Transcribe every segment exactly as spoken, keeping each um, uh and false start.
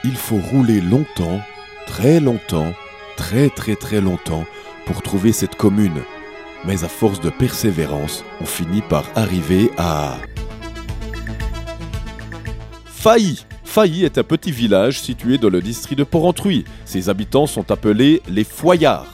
Il faut rouler longtemps, très longtemps, très très très longtemps pour trouver cette commune. Mais à force de persévérance, on finit par arriver à... Failly. Failly est un petit village situé dans le district de Porrentruy. Ses habitants sont appelés les Foyards.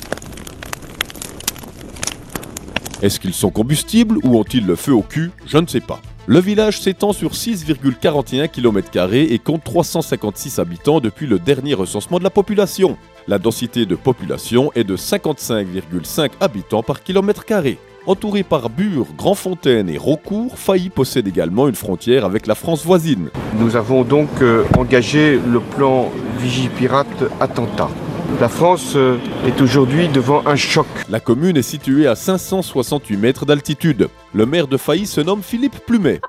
Est-ce qu'ils sont combustibles ou ont-ils le feu au cul? Je ne sais pas. Le village s'étend sur six virgule quarante et un kilomètres carrés et compte trois cent cinquante-six habitants depuis le dernier recensement de la population. La densité de population est de cinquante-cinq virgule cinq habitants par kilomètre carré. Entouré par Bure, Grandfontaine et Raucourt, Failly possède également une frontière avec la France voisine. Nous avons donc euh, engagé le plan Vigipirate Attentat. La France euh, est aujourd'hui devant un choc. La commune est située à cinq cent soixante-huit mètres d'altitude. Le maire de Failly se nomme Philippe Plumet.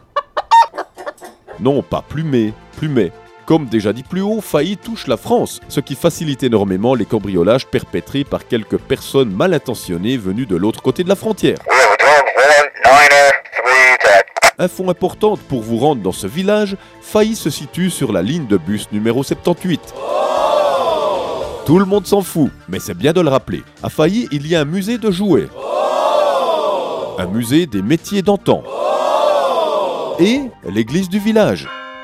Non, pas Plumet, Plumet. Comme déjà dit plus haut, Failly touche la France, ce qui facilite énormément les cambriolages perpétrés par quelques personnes mal intentionnées venues de l'autre côté de la frontière. Info importante pour vous rendre dans ce village, Failly se situe sur la ligne de bus numéro soixante-dix-huit. Tout le monde s'en fout, mais c'est bien de le rappeler. À Failly, il y a un musée de jouets. Un musée des métiers d'antan. Et l'église du village.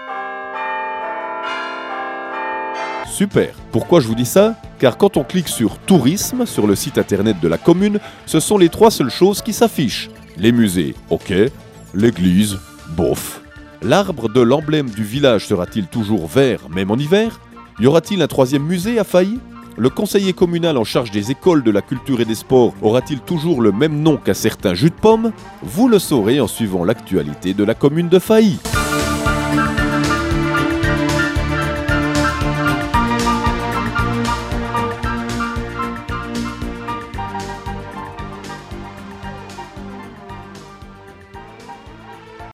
Super. Pourquoi je vous dis ça? Car quand on clique sur tourisme sur le site internet de la commune, ce sont les trois seules choses qui s'affichent. Les musées, ok. L'église, bof. L'arbre de l'emblème du village sera-t-il toujours vert, même en hiver? Y aura-t-il un troisième musée à Failly? Le conseiller communal en charge des écoles de la culture et des sports aura-t-il toujours le même nom qu'un certain jus de pomme? Vous le saurez en suivant l'actualité de la commune de Failly.